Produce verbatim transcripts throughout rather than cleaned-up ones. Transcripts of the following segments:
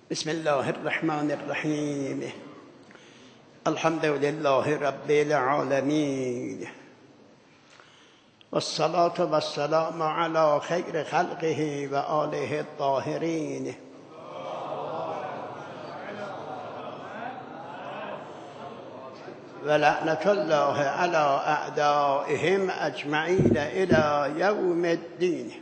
بسم الله الرحمن الرحیم. الحمد لله رب العالمین والصلاة والسلام على خیر خلقه و آله الطاهرین. و لعنت الله علی اعدائهم اجمعین الی یوم الدین.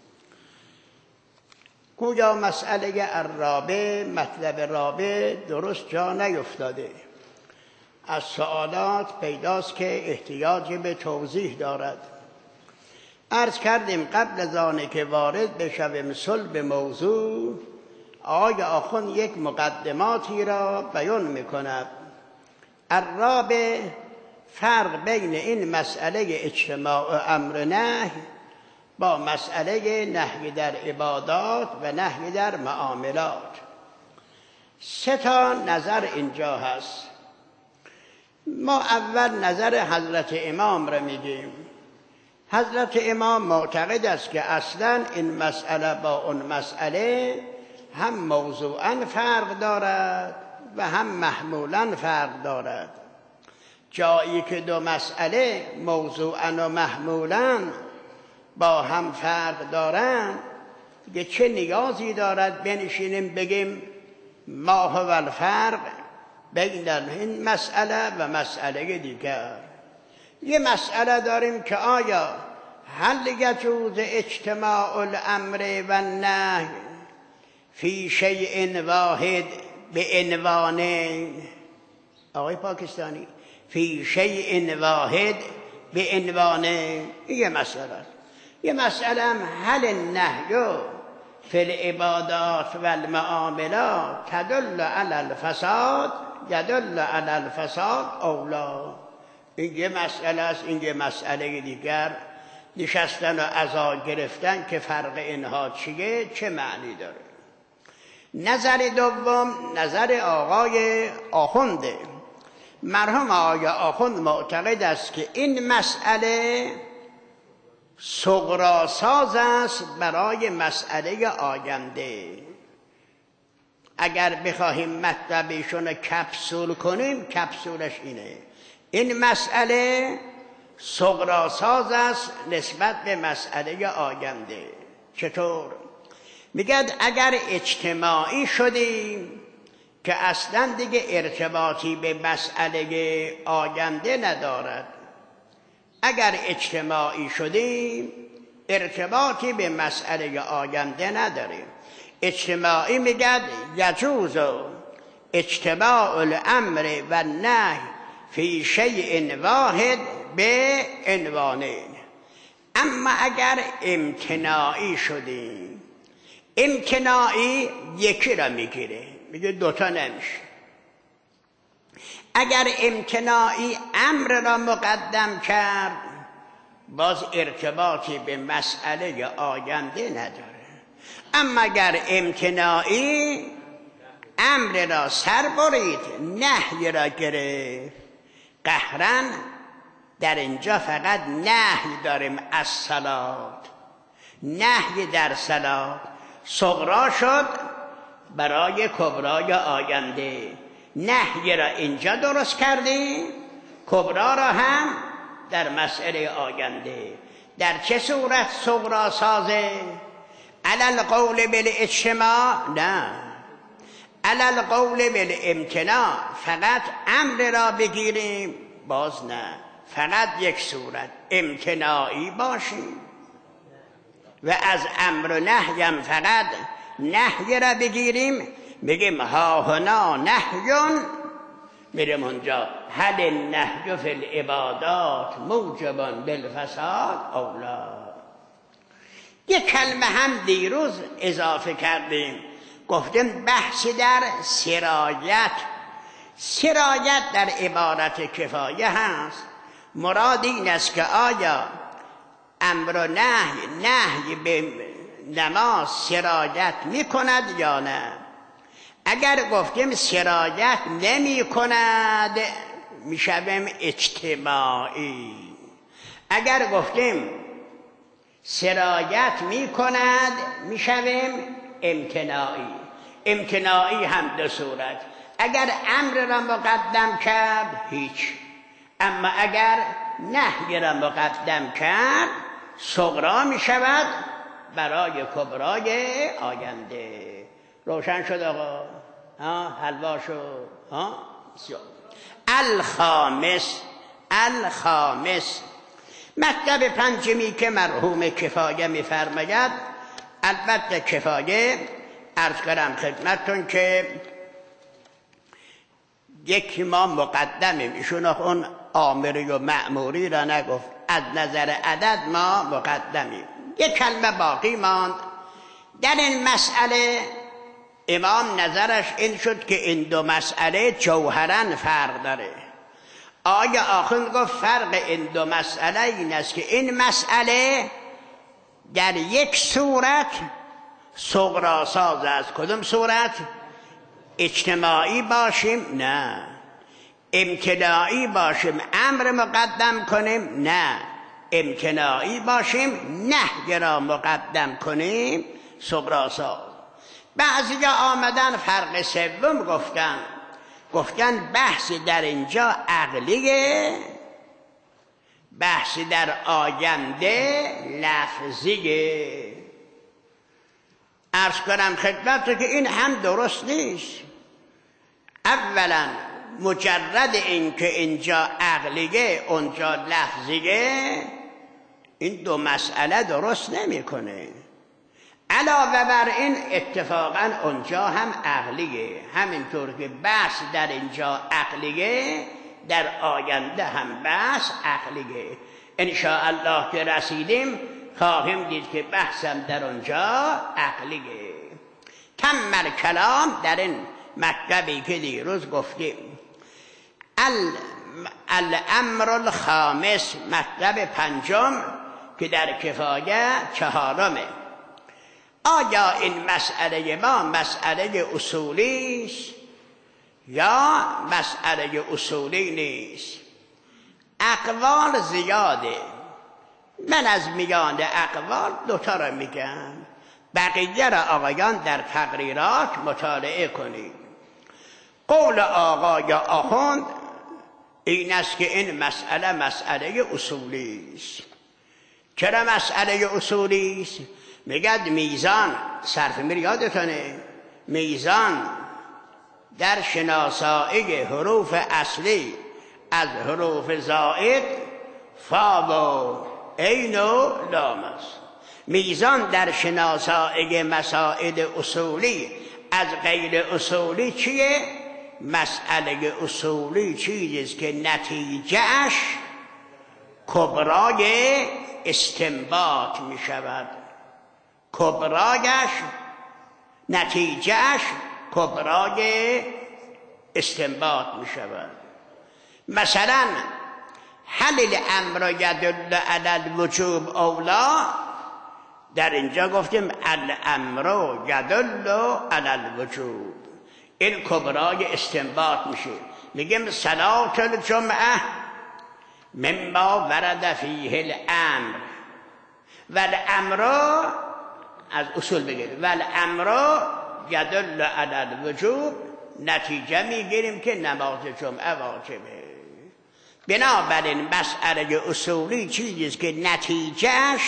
گویا مسئله الرابع، مطلب رابع درست جا نیفتاده. از سوالات پیداست که احتیاج به توضیح دارد. عرض کردیم قبل از آنه که وارد بشویم صلب موضوع، آقای آخوند یک مقدماتی را بیان میکند. الرابع، فرق بین این مسئله اجتماع امر نهی با مسئله نهی در عبادات و نهی در معاملات. سه تا نظر اینجا هست. ما اول نظر حضرت امام را میگیم. حضرت امام معتقد است که اصلا این مسئله با اون مسئله هم موضوعاً فرق دارد و هم محمولاً فرق دارد. جایی که دو مسئله موضوعاً و محمولاً با هم فرق دارند، که چه نیازی دارد بنشینیم بگیم ما هو الفرق بین این مسئله و مسئله دیگر. یه مسئله داریم که آیا هل یجوز اجتماع الامر و النهی فی شیء واحد به عنوانین. آقای پاکستانی، فی شیء واحد به عنوانین، یه مسئله است. یه مسئله هم هل النهی فی العبادات و المعاملات تدل علی الفساد یدل علی الفساد او لا. این یه مسئله است. این یه مسئله دیگر. نشستن و عزا گرفتن که فرق اینها چیه، چه معنی داره. نظر دوم نظر آقای آخونده. مرحوم آقای آخوند معتقد است که این مسئله صغراساز است برای مسئله آینده. اگر بخواهیم مطلبشون رو کپسول کنیم، کپسولش اینه: این مسئله صغراساز است نسبت به مسئله آینده. چطور؟ میگد اگر اجتماعی شدیم که اصلا دیگه ارتباطی به مسئله آینده ندارد. اگر اجتماعی شدیم ارتباطی به مسئله آینده نداریم. اجتماعی میگد یجوز اجتماع الامر و النهی فی شیء واحد به عنوانین. اما اگر امتناعی شدیم، امتناعی یکی را میگیره، میگه دوتا نمیشه. اگر امتناعی امر را مقدم کرد، باز ارتباطی به مسئله آینده نداره. اما اگر امتناعی امر را سر برید، نهی را گرفت، قهرن در اینجا فقط نهی داریم از صلات. نهی در صلات صغرا شد برای کبرای آینده. نهی را اینجا درست کردیم، کبرا را هم در مسئله آینده. در چه صورت صغرا سازه؟ علی القول بالاجتماع؟ نه، علی القول بالامتناع. فقط امر را بگیریم، باز نه، فقط یک صورت امتناعی باشیم و از امر و نهی هم فقط نهی را بگیریم، بگیم ها هنا نهیون، میریم اونجا هل النهی فی العبادات موجبا بالفساد او لا. یک کلمه هم دیروز اضافه کردیم، گفتیم بحثی در سرایت. سرایت در عبارت کفایه هست. مراد این است که آیا امر و نهی، نهی به نماز سرایت می کند یا نه. اگر گفتیم سرایت نمی کند، می شویم اجتماعی. اگر گفتیم سرایت می کند، می شویم امتناعی. امتناعی هم دو صورت. اگر امر را مقدم کرد هیچ، اما اگر نهی را مقدم کرد صغرا می شود برای کبرای آینده. روشن شد آقا؟ ها حلوا شد؟ ها الخامس. الخامس مطلب پنجمی که مرحوم کفایه می‌فرماید، البته کفایه عرض کردم خدمتتون که یکی ما مقدمیم، ایشون اون آمری و مأموری را نگفت، از نظر عدد ما مقدمیم. یک کلمه باقی ماند در این مسئله. امام نظرش این شد که این دو مسئله جوهراً فرق داره. آیا آخوند گفت فرق این دو مسئله این است که این مسئله در یک صورت صغراساز است. کدوم صورت؟ اجتماعی باشیم؟ نه. امتناعی باشیم امر مقدم کنیم؟ نه. امتناعی باشیم نهی را مقدم کنیم صغراساز. بعضی آمدن فرق سوم گفتن، گفتن بحث در اینجا عقلیه، بحث در آینده لفظیه. عرض کنم خدمت رو که این هم درست نیست. اولا مجرد این که اینجا عقلیه اونجا لفظیه، این دو مسئله درست نمیکنه. علاوه بر این اتفاقا اونجا هم عقلیه. همینطور که بحث در اینجا عقلیه در آینده هم بحث عقلیه. انشاءالله که رسیدیم خواهیم دید که بحثم در اونجا عقلیه. کمل کلام در این مطلبی که دیروز گفتیم. الامر الخامس مطلب پنجم که در کفایه چهارمه. آیا این مسئله ما مسئله اصولی است یا مسئله اصولی نیست؟ اقوال زیاده. من از میان اقوال دوتا را میگم، بقیه را آقایان در تقریرات مطالعه کنید. قول آقای آخوند این است که این مسئله مسئله اصولی است. چرا مسئله اصولی است؟ میگد میزان، صرف میر یادتونه، میزان در شناسایی حروف اصلی از حروف زائد فا و عین و لام است. میزان در شناسایی مسائل اصولی از غیر اصولی چیه؟ مسئله اصولی چیزیست که نتیجهش کبرای استنباط می شود. کبرایش نتیجهش کبرای استنباط می شود. مثلا هل الامر یدل علی الوجوب اولا، در اینجا گفتیم الامر یدل علی الوجوب، این کبرای استنباط میشه. میگیم صلاة الجمعه مما ورد فیه الامر و الامر از اصول بگیریم و الامر یدل علی الوجوب، نتیجه میگیریم که نماز جمعه واجبه. بنابراین مسئله اصولی چیزیست که نتیجهش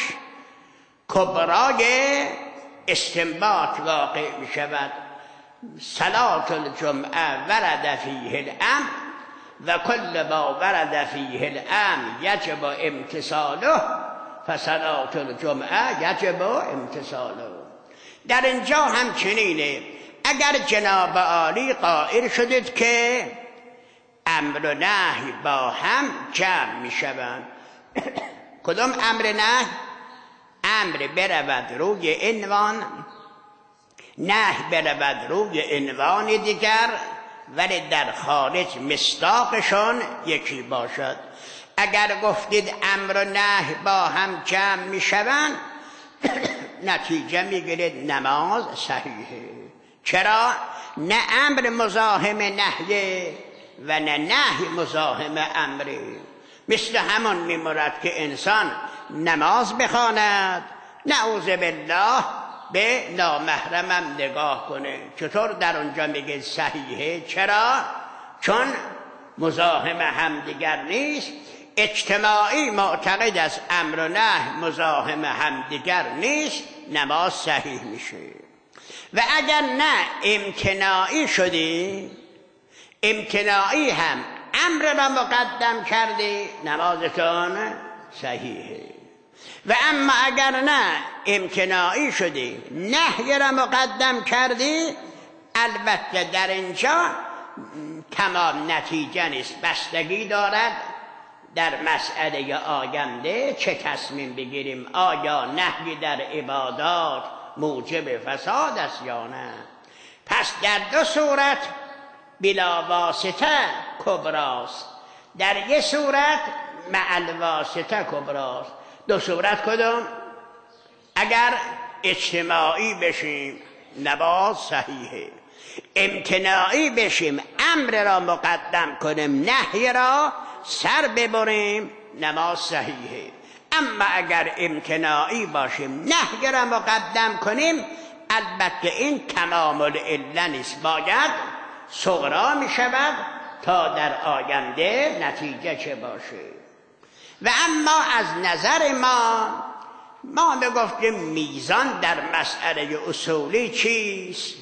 کبرای استنباط واقع می شود. صلاة الجمعه ورد فیه الامر و کل ما ورد فیه الامر یجب امتثاله فصلاة الجمعه یجب امتثاله. در اینجا هم چنینه. اگر جناب عالی قائل شدید که امر و نهی با هم جمع می شوند، کدام امر نهی؟ امر برود روی عنوان، نهی برود روی عنوان دیگر، ولی در خارج مصداقشان یکی باشد. اگر گفتید امر و نهی با هم جمع می شوند، نتیجه می گیرید نماز صحیحه. چرا؟ نه امر مزاحم نهیه و نه نهی مزاحم امره. مثل همون میمورد که انسان نماز بخواند، نعوذ بالله به نامحرمم نگاه کنه. چطور در اونجا میگه صحیحه؟ چرا؟ چون مزاحم همدیگر نیست. اجتماعی معتقد از امر و نهی مزاحم همدیگر نیست، نماز صحیح میشه. و اگر نه امتناعی شدی، امتناعی هم امر را مقدم کردی، نمازتون صحیحه. و اما اگر نه امتناعی شدی، نهی را مقدم کردی، البته در اینجا تمام نتیجه نیست، بستگی دارد در مسئله آینده چه تصمیم بگیریم. آیا نهی در عبادات موجب فساد است یا نه؟ پس در دو صورت بلا واسطه کبراست، در یک صورت مع الواسطه کبراست. دو صورت کدوم؟ اگر اجتماعی بشیم نماز صحیحه، امتناعی بشیم امر را مقدم کنیم نهی را سر ببریم نماز صحیحه. اما اگر امتناعی باشیم نهی را مقدم کنیم، البته این تمام العله نیست، باید صغرا می شود تا در آینده نتیجه چه باشه. و اما از نظر ما ما میگفتیم میزان در مسئله اصولی چیست؟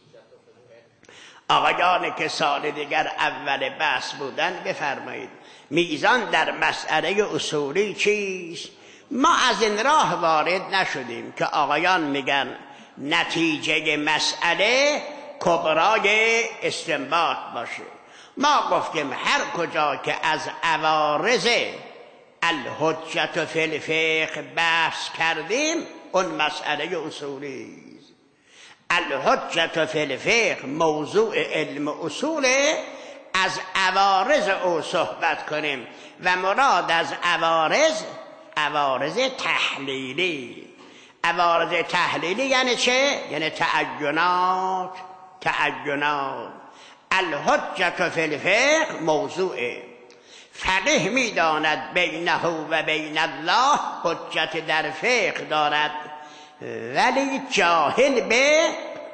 آقایانی که سال دیگر اول بحث بودن بفرمایید میزان در مسئله اصولی چیست؟ ما از این راه وارد نشدیم که آقایان میگن نتیجه مسئله کبرای استنباط باشه. ما گفتیم هر کجا که از عوارض الحجت فی الفقه بحث کردیم اون مسئله اصولی است. الحجت فی الفقه موضوع علم اصوله، از عوارض او صحبت کنیم و مراد از عوارض عوارض تحلیلی. عوارض تحلیلی یعنی چه؟ یعنی تعینات. تعینات الحجت فی الفقه موضوعه. فقیه میداند بینه و بین الله حجت در فقه دارد، ولی جاهل به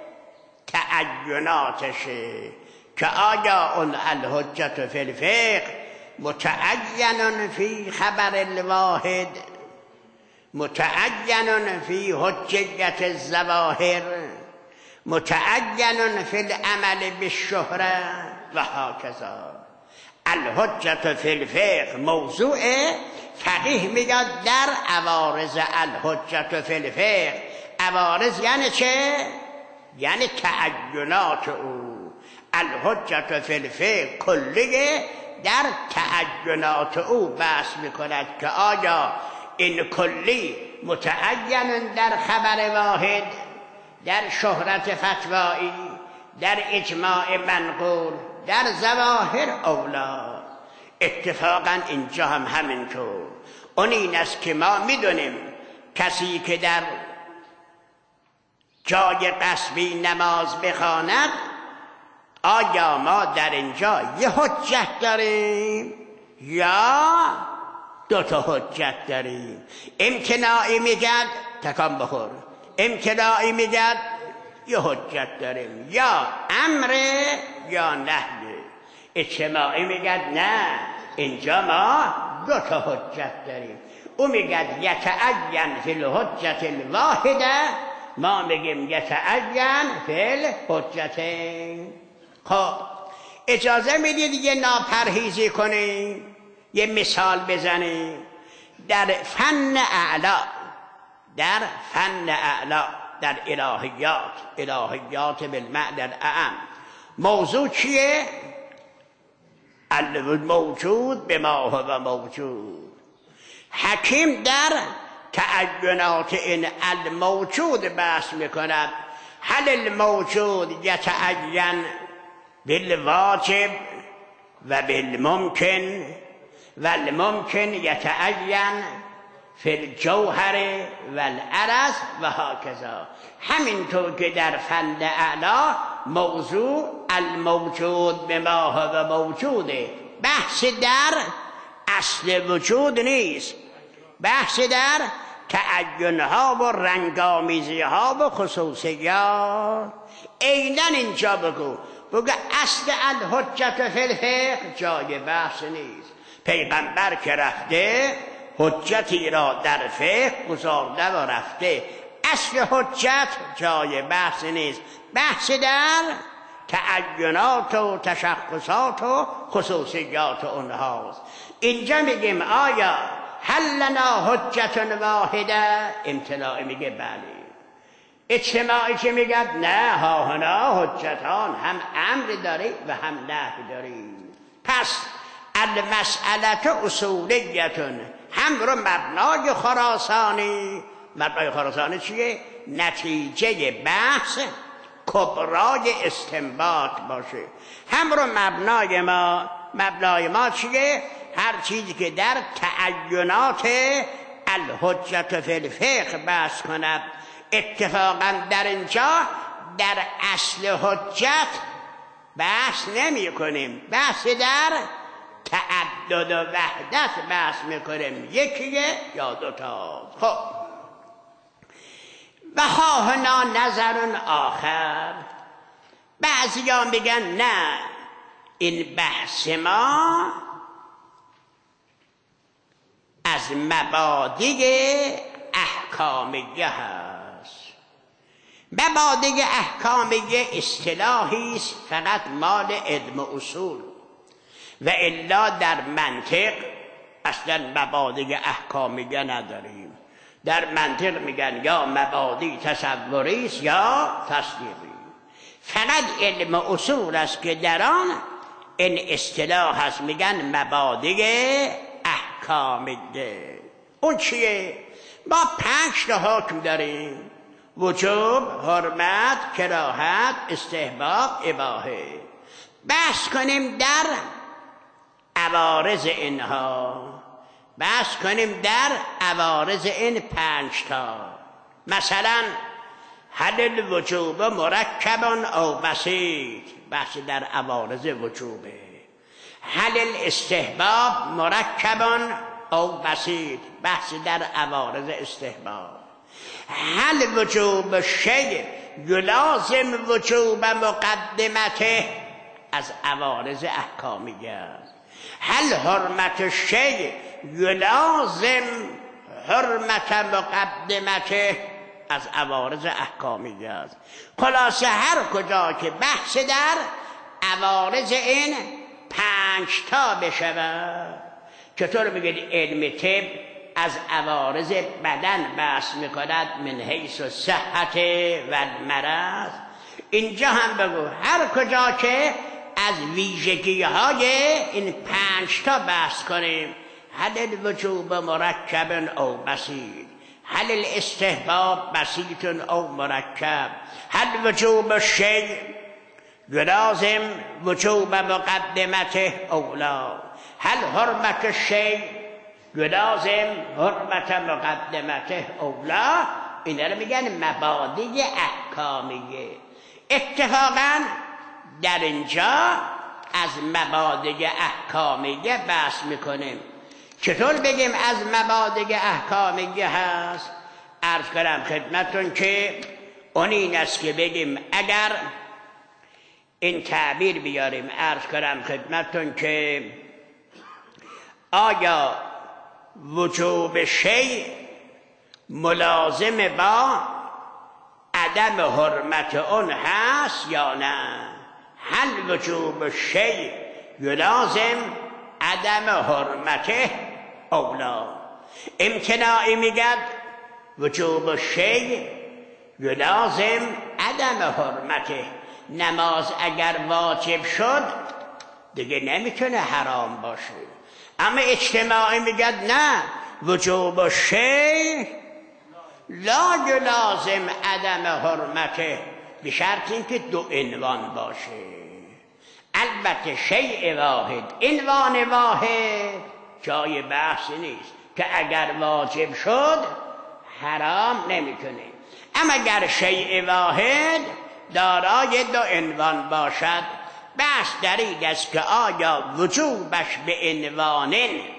تعیناتشه که آیا اون الحجت فی الفقه متعین فی خبر الواحد، متعین فی حجیت الظواهر، متعین فی العمل بالشهره و هکذا. الحجت فی الفقه موضوع فقیه میگد در عوارض الحجت فی الفقه. عوارض یعنی چه؟ یعنی تعینات او. الحجت فی الفقه کلیه در تعینات او بحث میکند که آیا این کلی متعین در خبر واحد، در شهرت فتوایی، در اجماع منقول، در ظواهر اولا. اتفاقا اینجا هم همینطور. اون این است که ما میدونیم کسی که در جای قصبی نماز بخواند، آیا ما در اینجا یه حجت داریم یا دو تا حجت داریم؟ امتناعی میگد تکان بخور، امتناعی میگد یه حجت داریم، یا امر یا نهی. اجتماعی میگد نه اینجا ما دو تا حجت داریم. او میگد یتعین فی الحجت الواحده، ما میگیم یتعین فی الحجتین. خب اجازه میدید یه ناپرهیزی کنیم، یه مثال بزنیم. در فن اعلا، در فن اعلا، در الهیات، الهیات بالمعنی الاعم، موضوع چیه؟ الموجود به ما هو موجود. حکیم در تعینات این الموجود بحث میکند. هل الموجود یتعین بالواجب و بالممکن و الممکن یتعین فی الجوهر و العرض و هکذا. همینطور که در فن اعلا موضوع الموجود به ما هو موجوده، بحث در اصل وجود نیست، بحث در تعین‌ها و رنگامیزی‌ها و خصوصیات. عیناً اینجا بگو بگو اصل الحجت فی الفقه جای بحث نیست. پیغمبر که رفته حجتی را در فقه گذارده و رفته. اصل حجت جای بحث نیست. بحث در تعینات و تشخصات و خصوصیات اونهاست. اینجا میگیم آیا هل لنا حجت واحده؟ امتناعی میگه بله. اجتماعی که میگه نه، ها هنا حجتان، هم امر داری و هم نهی داری. پس المسئله اصولیتون، هم رو مبنای خراسانی. مبنای خراسانی چیه؟ نتیجه بحث کبرای استنباط باشه. هم رو مبنای ما، مبنای ما چیه؟ هر چیزی که در تعینات الحجت فی الفقه بحث کند. اتفاقا در اینجا در اصل حجت بحث نمی کنیم، بحث در تعدد و وحدت بحث میکنیم، یکیه یا دوتا. خب و ها هنا نظر آخر. بعضی ها میگن نه، این بحث ما از مبادی احکامیه هست. مبادی احکامیه اصطلاحی است فقط مال علم و اصول، و الا در منطق اصلا مبادی احکامیه نداریم. در منطق میگن یا مبادی تصوری است یا تصدیقی. فقط علم و اصول است که در آن این اصطلاح هست، میگن مبادی احکامیه. اون چیه؟ ما پنج تا حکم داریم: وجوب، حرمت، کراهت، استحباب، اباحه. بحث کنیم در عوارض اینها، بحث کنیم در عوارض این پنج تا. مثلا هل الوجوب مرکب او بسیط، بحث در عوارض وجوبه. هل الاستحباب مرکب او بسیط، بحث در عوارض استحباب. هل وجوب شیء یلازم وجوب مقدمته، از عوارض احکامیه است. هل حرمت شیء یلازم حرمت مقدمته، از عوارض احکامیه است. خلاصه هر کجا که بحث در عوارض این پنج تا بشود. چطور میگید علم طب از عوارض بدن بحث میکند من حیث الصحت و المرض؟ اینجا هم بگو هر کجا که از ویژگی های این پنج تا بحث کنیم. هل الوجوب مرکب او بسیط، هل الاستحباب بسیط او مرکب، هل وجوب شیء یلازم وجوب مقدمته او لا، هل حرمت شیء یلازم حرمت مقدمته او لا. اینا رو میگن مبادی احکامیه. اتفاقا در اینجا از مبادی احکامیه بحث میکنیم. چطور بگیم از مبادی احکامیه هست؟ عرض کنم خدمتون که اون این است که بگیم اگر این تعبیر بیاریم، عرض کنم خدمتون که آیا وجوب شیء ملازم با عدم حرمت اون هست یا نه؟ هل وجوب شیء یلازم عدم حرمته او لا؟ امتناعی میگد وجوب شیء یلازم عدم حرمته. نماز اگر واجب شد دیگه نمیتونه حرام باشه. اما اجتماعی میگد نه، وجوب شیء لا یلازم عدم حرمته، به شرط اینکه دو عنوان باشه. البته شیء واحد، عنوان واحد جای بحث نیست که اگر واجب شد حرام نمیتونه. اما اگر شیء واحد دارای دو عنوان باشد، بحث در این است که آیا وجوبش به عنوان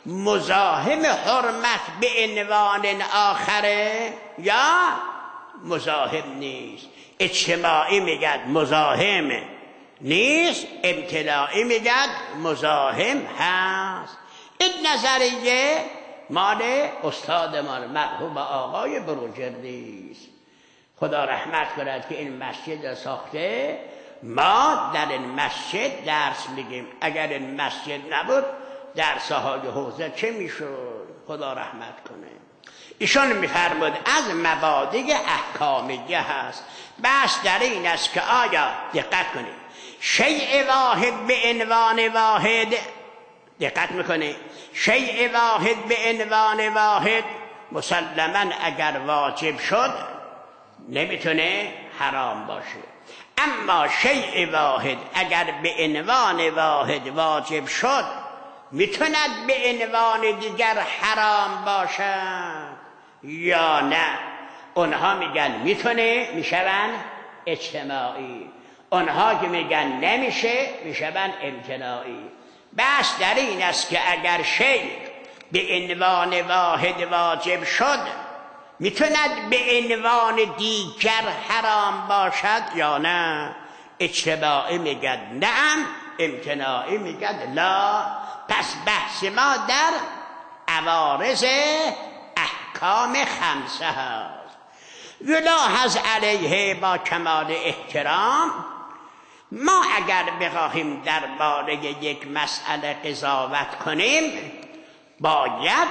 مزاحم حرمت به عنوان آخره یا مزاحم نیست؟ اجتماعی میگد مزاحم نیست، امتناعی میگد مزاحم هست. این نظریه مال استادمان مرحوم آقای بروجردی است، خدا رحمت کند که این مسجد ساخته. ما در این مسجد درس میگیم، اگر این مسجد نبود درس‌های حوزه چه میشد؟ خدا رحمت کنه. ایشان میفرمود از مبادی احکامیه هست. بس در این است که آیا دقت کنید شیء واحد به عنوان واحد، دقت میکنید شیء واحد به عنوان واحد مسلماً اگر واجب شد نمیتونه حرام باشه، اما شیء واحد اگر به عنوان واحد واجب شد میتوند به عنوان دیگر حرام باشد یا نه؟ اونها میگن میتونه، میشون اجتماعی. اونها که میگن نمیشه میشون امتناعی. بس در این است که اگر شیء به عنوان واحد واجب شد میتوند به عنوان دیگر حرام باشد یا نه؟ اجتماعی میگد نعم، امتناعی میگد لا. پس بحث ما در عوارض احکام خمسه هست. یلاحظ علیه با کمال احترام، ما اگر بخواهیم درباره یک مسئله قضاوت کنیم باید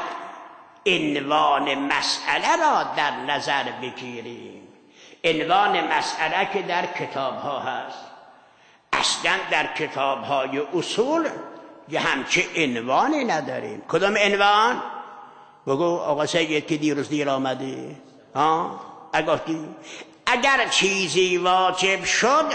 عنوان مسئله را در نظر بگیریم. عنوان مسئله که در کتاب ها هست، اصلا در کتاب های اصول یه همچه عنوانی نداریم. کدام عنوان؟ بگو آقا سید که دیروز دیر آمدی ها؟ اگر چیزی واجب شد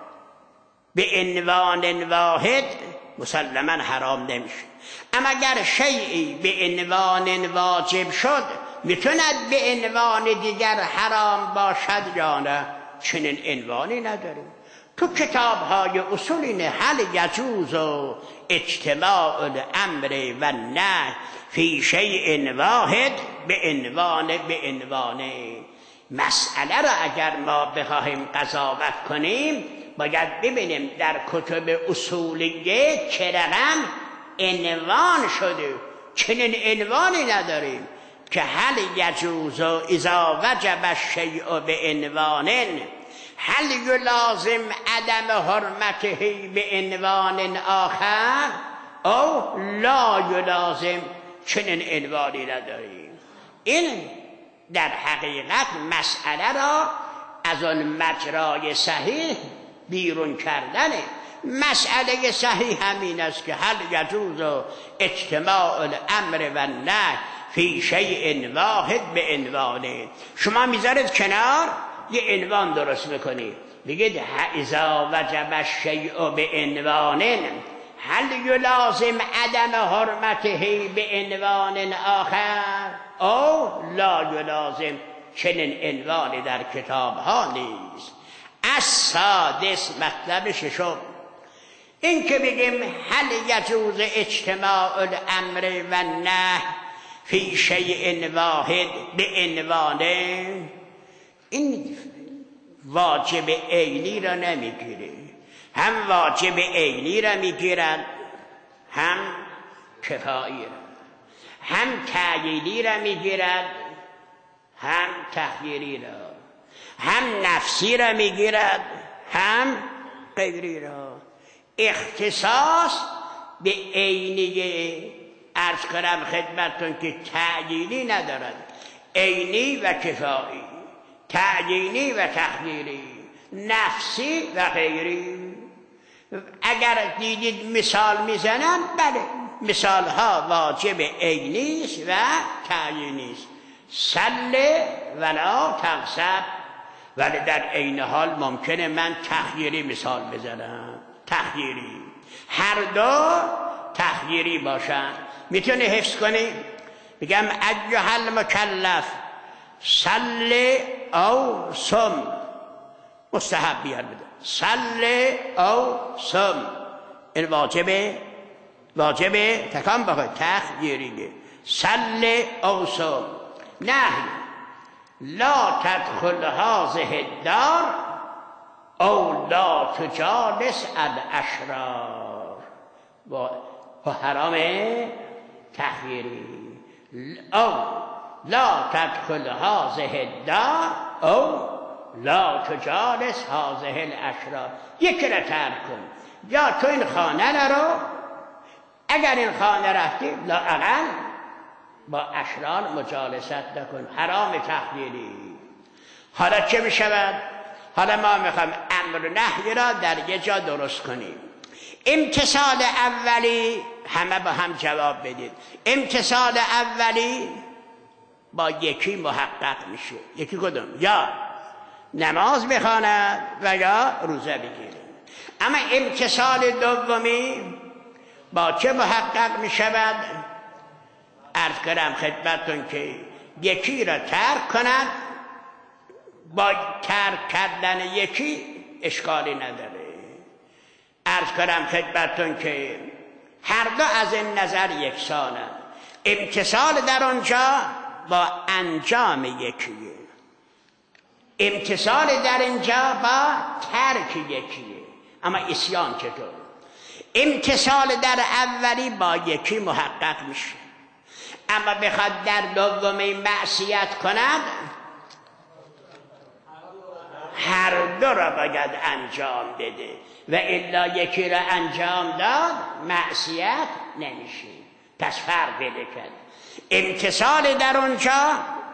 به عنوان واحد مسلما حرام نمیشه، اما اگر شیئی به عنوان واجب شد میتوند به عنوان دیگر حرام باشد یا نه؟ چنین عنوانی نداریم. تو کتاب های اصول اینه هل یجوز و اجتماع الامر و نهی فی شیء واحد به عنوان به عنوان. مسئله را اگر ما بخواهیم قضاوت کنیم باید ببینیم در کتب اصولیه چه رقم عنوان شده. چنین عنوانی نداریم که هل یجوز اذا وجب الشیء به عنوان هل یلازم عدم حرمته به عنوان آخر او لا یلازم. چنین عنوانی نداریم. این در حقیقت مسئله را از آن مجرای صحیح بیرون کردنه. مسئله صحیح همین است که هل یجوز اجتماع الامر و النهی فی شیء واحد به عنوانه. شما میذارید کنار یه عنوان درست میکنید، بگید اذا وجب الشیء به عنوان هل یلازم عدم حرمته به عنوان آخر او لا یلازم. چنین عنوانی در کتاب ها نیست. السادس مطلب ششم این که بگیم هل یجوز اجتماع الامر و النهی فی شیء واحد به عنوانه، این واجب عینی را نمیگیره. هم واجب عینی را میگیرد، هم کفایی را، هم تعیینی را میگیرد، هم تخییری را، هم نفسی را میگیرد، هم غیری را. اختصاص به عینی عرض کنم خدمتتون که تعیینی ندارد، عینی و کفایی، تعیینی و تخییری، نفسی و غیری. اگر دیدید مثال میزنن، بله مثال ها واجب عینی است و تعیینی است. سل ولا تغصب، ولی در عین حال ممکنه من تخییری مثال بزنم. تخییری هر دو تخییری باشن. میتونی حفظ کنی؟ بگم ایها المکلف صل او صم، مستحب بیار بده. صل او صم، این واجبه واجب تکان بخواه تخییریه. سل او صم نهی لا تدخل هذه الدار او لا تجالس الاشرار. با حرام تخییری. او لا تدخل هذه الدار او لا تجالس هذه الاشرار. یکی را ترک کن، یا تو این خانه نرو، اگر این خانه رفتی لااقل با اشرار مجالست نکن. حرام تخییری. حالا چه می شود؟ حالا ما میخوایم امر و نهی را در یه جا درست کنیم. امتثال اولی، همه با هم جواب بدید، امتثال اولی با یکی محقق میشه. یکی کدوم؟ یا نماز بخواند و یا روزه بگیره. اما امتثال دومی با چه محقق میشود؟ عرض کردم خدمتتون که یکی را ترک کند، با ترک کردن یکی اشکالی نداره. عرض کردم خدمتتون که هر دو از این نظر یکسانند. امتثال در آنجا با انجام یکیه، امتثال در اینجا با ترک یکیه. اما عصیان چطور؟ امتثال در اولی با یکی محقق میشه، اما بخواد در دومی معصیت کند هر دو را باید انجام بده و الا یکی را انجام داد معصیت نمیشه. پس فرق بده کرد. امتثال در اونجا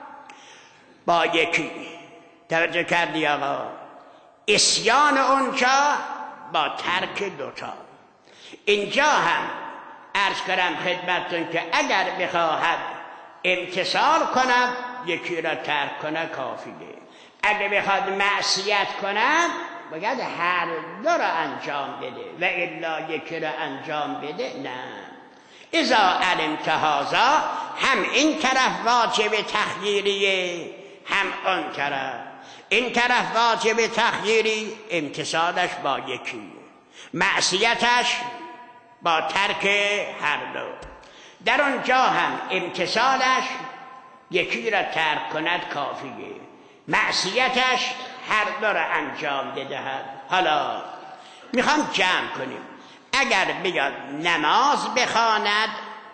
با یکی، توجه کردی آقا؟ عصیان اونجا با ترک دوتا. اینجا هم عرض کردم خدمتتون که اگر بخواهد امتثال کند یکی را ترک کند کافیه. اگر بخواد معصیت کند باید هر دو را انجام بده و الا یکی را انجام بده نه. اذا علمت هذا، هم این طرف واجب تخییریه هم آن طرف. این طرف واجب تخییری امتثالش با یکی، معصیتش با ترک هر دو. در آنجا هم امتثالش یکی را ترک کند کافیه، معصیتش هر دو را انجام بدهد. حالا میخوام جمع کنیم. اگر بیاد نماز بخواند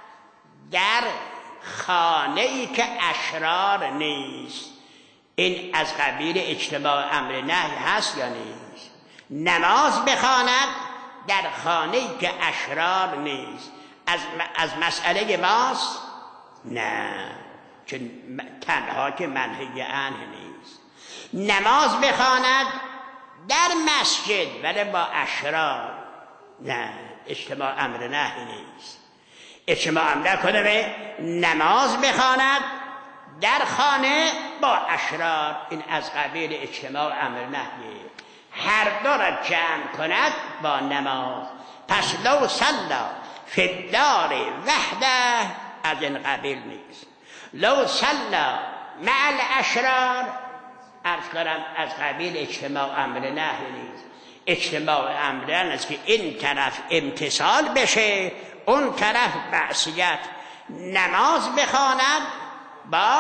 در خانه ای که اشرار نیست، این از قبیل اجتماع امر نهی هست یا نیست؟ نماز بخواند در خانه ای که اشرار نیست از, از مسئله ماست؟ نه، چون تنها که منهی عنه نیست. نماز بخواند در مسجد ولی با اشرار، نه، اجتماع امر نهی نیست. اجتماع امر کدومه؟ نماز بخواند در خانه با اشرار، این از قبیل اجتماع امر نهیه. هر دو را جمع کند با نماز. پس لو صلی فی الدار وحده از این قبیل نیست. لو صلی مع الاشرار عرض کنم از قبیل اجتماع امر نهی نیست. اجتماع امر است که این طرف امتثال بشه اون طرف معصیت. نماز بخواند با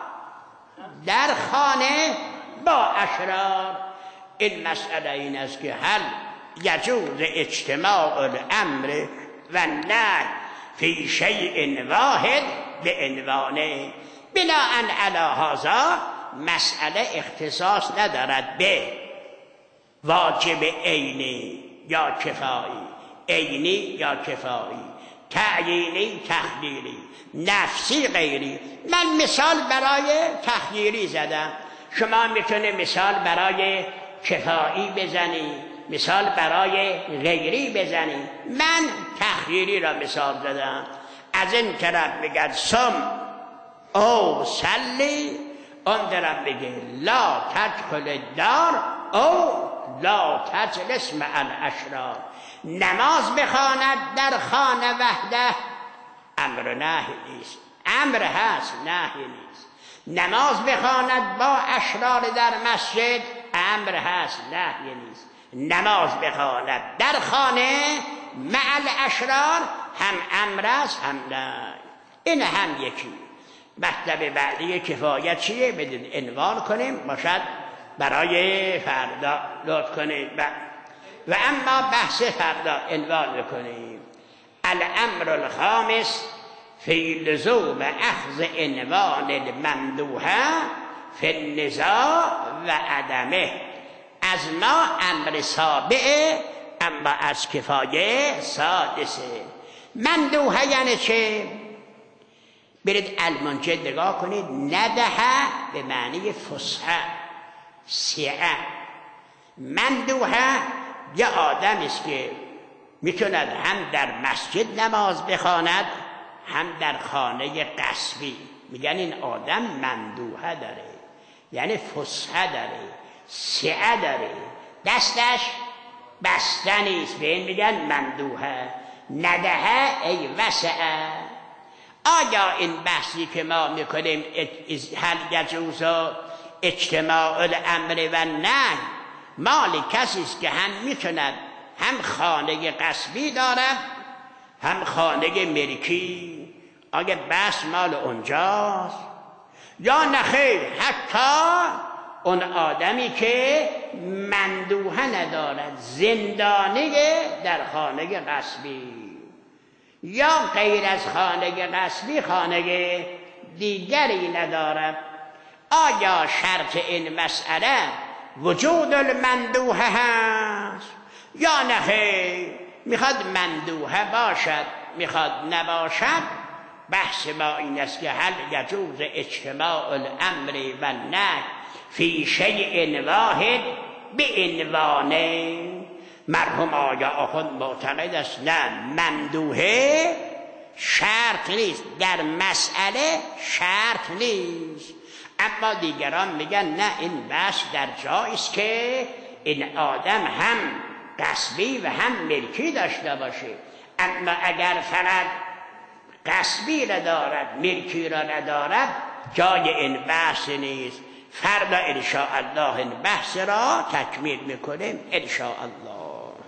در خانه با اشرار. این مسئله این است که هل یجوز اجتماع الامر و نهی فی شیء واحد به عنوانه. بناء علی هذا مسئله اختصاص ندارد به واجب عینی یا کفایی، عینی یا کفایی، تعیینی تخییری، نفسی غیری. من مثال برای تخییری زدم، شما میتونه مثال برای کفایی بزنی، مثال برای غیری بزنی. من تخییری را مثال زدم. از این طرف میگه سم او سلی، اون طرف میگه لا تدخل الدار او لا تجلس مع الاشرار. نماز بخواند در خانه وحده امر نهی نیست، امر هست نهی نیست. نماز بخواند با اشرار در مسجد امر هست نهی نیست. نماز بخواند در خانه مع الاشرار هم امر است هم نه. این هم یکی. مطلب بعدی کفایت چیه؟ بدین عنوان کنیم باشد برای فردا لطف کنید. و اما بحث فردا عنوان بکنیم. الامر الخامس فی لزوم اخذ عنوان الممدوحه فی النزاع و عدمه. از ما امر سابعه اما از کفایه سادسه. ممدوحه یعنی چه؟ برید المنجد نگاه کنید. ندهه به معنی فسحه سعه. ممدوحه یه آدم است که میتوند هم در مسجد نماز بخواند هم در خانه قصبی. میگن این آدم ممدوحه داره، یعنی فسحه داره، سعه داره، دستش بسته نیست، به این میگن ممدوحه. ندهه ای وسعه. آیا این بحثی که ما میکنیم هل یجوز اجتماع الامر و نه مال کسی است که هم میتوند هم خانه قصبی دارد هم خانه ملکی؟ آیا بحث مال اونجاست یا نه خیر؟ حتی اون آدمی که ممدوحه ندارد، زندانیه در خانه قصبی یا غیر از خانه قصبی خانه دیگری ندارد، آیا شرط این مسئله وجود الممدوحه هست یا نه خیر؟ میخواد ممدوحه باشد میخواد نباشد، بحث ما این است که هل یجوز اجتماع الامر و نه فی شیء واحد به عنوانه. مرحوم آقا آخوند معتقد است نه، ممدوحه شرط نیست، در مسئله شرط نیست. اما دیگران میگن نه، این بحث در جایی است که این آدم هم قصبی و هم ملکی داشته باشه. اما اگر فقط قصبی را دارد ملکی را ندارد، جای این بحث نیست. فردا ان شاء الله این بحث را تکمیل میکنیم ان شاء الله.